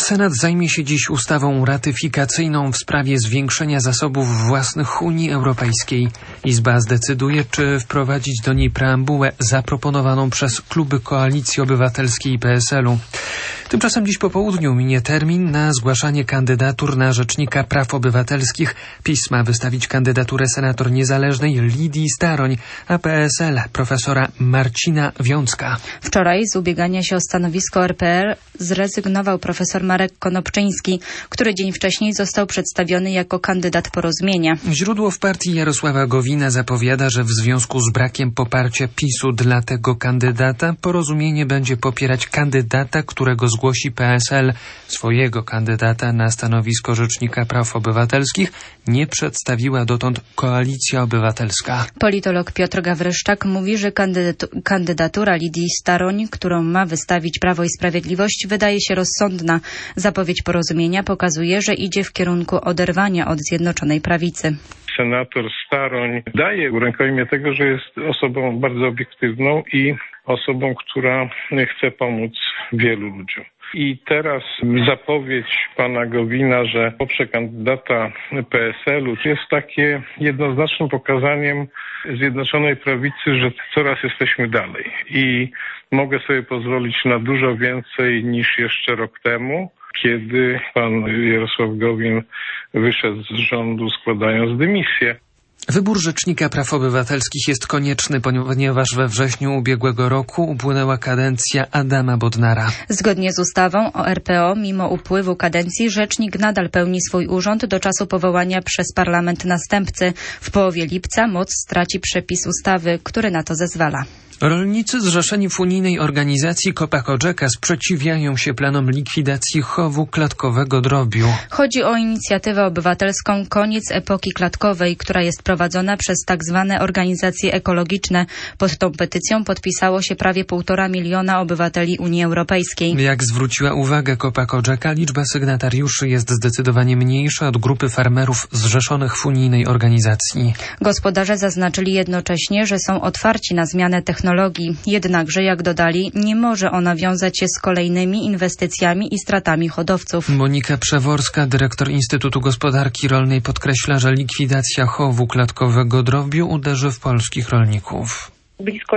Senat zajmie się dziś ustawą ratyfikacyjną w sprawie zwiększenia zasobów własnych Unii Europejskiej. Izba zdecyduje, czy wprowadzić do niej preambułę zaproponowaną przez kluby Koalicji Obywatelskiej i PSL-u. Tymczasem dziś po południu minie termin na zgłaszanie kandydatur na Rzecznika Praw Obywatelskich. PiS ma wystawić kandydaturę senator niezależnej Lidii Staroń, a PSL profesora Marcina Wiącka. Wczoraj z ubiegania się o stanowisko RPR zrezygnował profesor Marek Konopczyński, który dzień wcześniej został przedstawiony jako kandydat Porozumienia. Źródło w partii Jarosława Gowina zapowiada, że w związku z brakiem poparcia PiS-u dla tego kandydata Porozumienie będzie popierać kandydata, którego zgłosi PSL. Swojego kandydata na stanowisko Rzecznika Praw Obywatelskich nie przedstawiła dotąd Koalicja Obywatelska. Politolog Piotr Gawryszczak mówi, że kandydatura Lidii Staroń, którą ma wystawić Prawo i Sprawiedliwość, wydaje się rozsądna. Zapowiedź Porozumienia pokazuje, że idzie w kierunku oderwania od Zjednoczonej Prawicy. Senator Staroń daje rękojmię tego, że jest osobą bardzo obiektywną i osobą, która chce pomóc wielu ludziom. I teraz zapowiedź pana Gowina, że poprze kandydata PSL-u, jest takie jednoznacznym pokazaniem Zjednoczonej Prawicy, że coraz jesteśmy dalej. I mogę sobie pozwolić na dużo więcej niż jeszcze rok temu, kiedy pan Jarosław Gowin wyszedł z rządu, składając dymisję. Wybór Rzecznika Praw Obywatelskich jest konieczny, ponieważ we wrześniu ubiegłego roku upłynęła kadencja Adama Bodnara. Zgodnie z ustawą o RPO, mimo upływu kadencji, rzecznik nadal pełni swój urząd do czasu powołania przez parlament następcy. W połowie lipca moc straci przepis ustawy, który na to zezwala. Rolnicy zrzeszeni w unijnej organizacji Copa-Cogeca sprzeciwiają się planom likwidacji chowu klatkowego drobiu. Chodzi o inicjatywę obywatelską Koniec epoki klatkowej, która jest prowadzona przez tak zwane organizacje ekologiczne. Pod tą petycją podpisało się prawie 1,5 miliona obywateli Unii Europejskiej. Jak zwróciła uwagę Copa-Cogeca, liczba sygnatariuszy jest zdecydowanie mniejsza od grupy farmerów zrzeszonych w unijnej organizacji. Gospodarze zaznaczyli jednocześnie, że są otwarci na zmianę technologii. Jednakże, jak dodali, nie może ona wiązać się z kolejnymi inwestycjami i stratami hodowców. Monika Przeworska, dyrektor Instytutu Gospodarki Rolnej, podkreśla, że likwidacja chowu klatkowego drobiu uderzy w polskich rolników. Blisko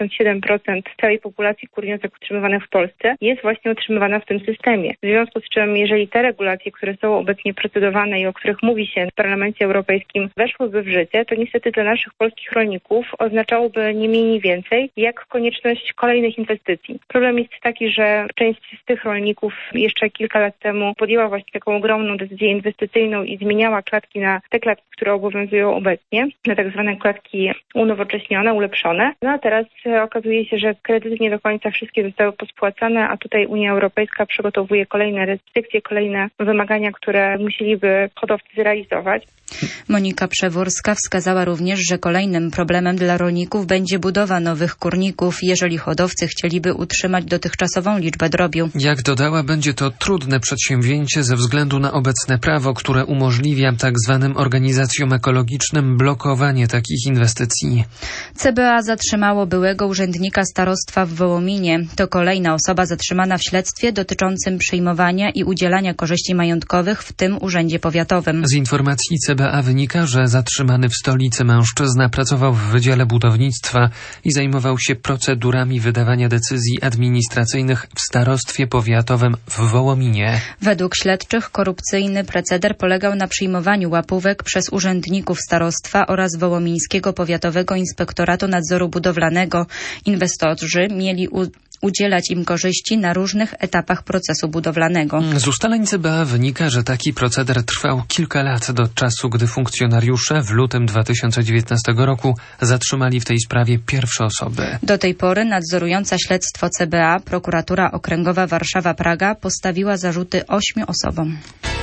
87% całej populacji kurniatek utrzymywanych w Polsce jest właśnie utrzymywana w tym systemie. W związku z czym, jeżeli te regulacje, które są obecnie procedowane i o których mówi się w Parlamencie Europejskim, weszłyby w życie, to niestety dla naszych polskich rolników oznaczałoby nie mniej, nie więcej, jak konieczność kolejnych inwestycji. Problem jest taki, że część z tych rolników jeszcze kilka lat temu podjęła właśnie taką ogromną decyzję inwestycyjną i zmieniała klatki na te klatki, które obowiązują obecnie, na tak zwane klatki unowocześnione, ulepszone. No a teraz okazuje się, że kredyty nie do końca wszystkie zostały pospłacane, a tutaj Unia Europejska przygotowuje kolejne restrykcje, kolejne wymagania, które musieliby hodowcy zrealizować. Monika Przeworska wskazała również, że kolejnym problemem dla rolników będzie budowa nowych kurników, jeżeli hodowcy chcieliby utrzymać dotychczasową liczbę drobiu. Jak dodała, będzie to trudne przedsięwzięcie ze względu na obecne prawo, które umożliwia tak zwanym organizacjom ekologicznym blokowanie takich inwestycji. CBA zatrzymało byłego urzędnika starostwa w Wołominie. To kolejna osoba zatrzymana w śledztwie dotyczącym przyjmowania i udzielania korzyści majątkowych w tym urzędzie powiatowym. Z informacji CBA wynika, że zatrzymany w stolicy mężczyzna pracował w Wydziale Budownictwa i zajmował się procedurami wydawania decyzji administracyjnych w starostwie powiatowym w Wołominie. Według śledczych korupcyjny proceder polegał na przyjmowaniu łapówek przez urzędników starostwa oraz Wołomińskiego Powiatowego Inspektoratu Nadzoru Budowlanego. Inwestorzy mieli udzielać im korzyści na różnych etapach procesu budowlanego. Z ustaleń CBA wynika, że taki proceder trwał kilka lat do czasu, gdy funkcjonariusze w lutym 2019 roku zatrzymali w tej sprawie pierwsze osoby. Do tej pory nadzorująca śledztwo CBA Prokuratura Okręgowa Warszawa-Praga postawiła zarzuty 8 osobom.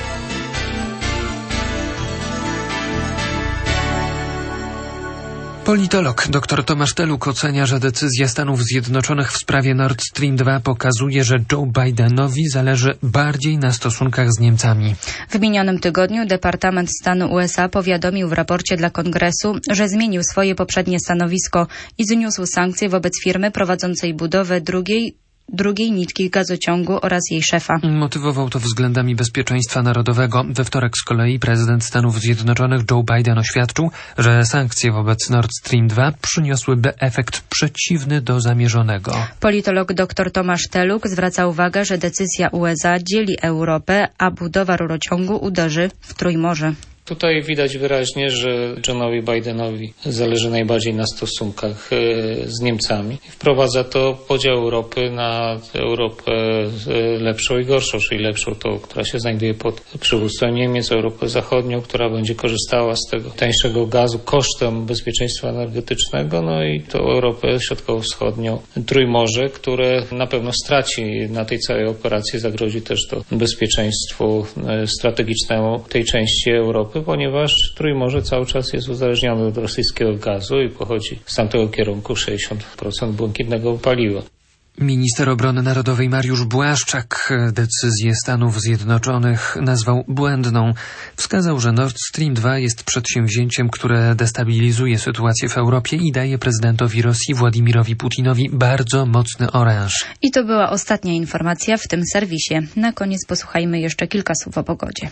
Politolog dr Tomasz Teluk ocenia, że decyzja Stanów Zjednoczonych w sprawie Nord Stream 2 pokazuje, że Joe Bidenowi zależy bardziej na stosunkach z Niemcami. W minionym tygodniu Departament Stanu USA powiadomił w raporcie dla Kongresu, że zmienił swoje poprzednie stanowisko i zniósł sankcje wobec firmy prowadzącej budowę drugiej drugiej nitki gazociągu oraz jej szefa. Motywował to względami bezpieczeństwa narodowego. We wtorek z kolei prezydent Stanów Zjednoczonych Joe Biden oświadczył, że sankcje wobec Nord Stream 2 przyniosłyby efekt przeciwny do zamierzonego. Politolog dr Tomasz Teluk zwraca uwagę, że decyzja USA dzieli Europę, a budowa rurociągu uderzy w Trójmorze. Tutaj widać wyraźnie, że Johnowi Bidenowi zależy najbardziej na stosunkach z Niemcami. Wprowadza to podział Europy na Europę lepszą i gorszą, czyli lepszą tą, która się znajduje pod przywództwem Niemiec, Europę Zachodnią, która będzie korzystała z tego tańszego gazu kosztem bezpieczeństwa energetycznego, no i tą Europę Środkowo-Wschodnią, Trójmorze, które na pewno straci na tej całej operacji, zagrozi też to bezpieczeństwu strategicznemu tej części Europy, ponieważ Trójmorze cały czas jest uzależnione od rosyjskiego gazu i pochodzi z tamtego kierunku 60% błękitnego paliwa. Minister Obrony Narodowej Mariusz Błaszczak decyzję Stanów Zjednoczonych nazwał błędną. Wskazał, że Nord Stream 2 jest przedsięwzięciem, które destabilizuje sytuację w Europie i daje prezydentowi Rosji Władimirowi Putinowi bardzo mocny oręż. I to była ostatnia informacja w tym serwisie. Na koniec posłuchajmy jeszcze kilka słów o pogodzie.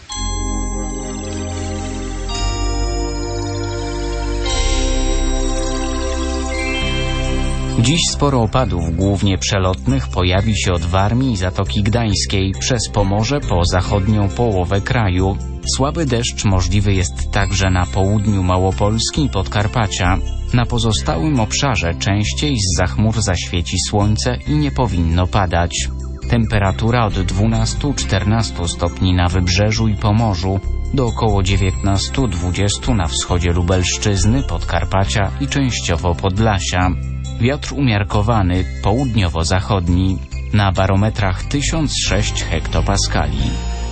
Dziś sporo opadów, głównie przelotnych, pojawi się od Warmii i Zatoki Gdańskiej, przez Pomorze po zachodnią połowę kraju. Słaby deszcz możliwy jest także na południu Małopolski i Podkarpacia. Na pozostałym obszarze częściej zza chmur zaświeci słońce i nie powinno padać. Temperatura od 12-14 stopni na Wybrzeżu i Pomorzu, do około 19-20 na wschodzie Lubelszczyzny, Podkarpacia i częściowo Podlasia. Wiatr umiarkowany, południowo-zachodni, na barometrach 1006 hektopaskali.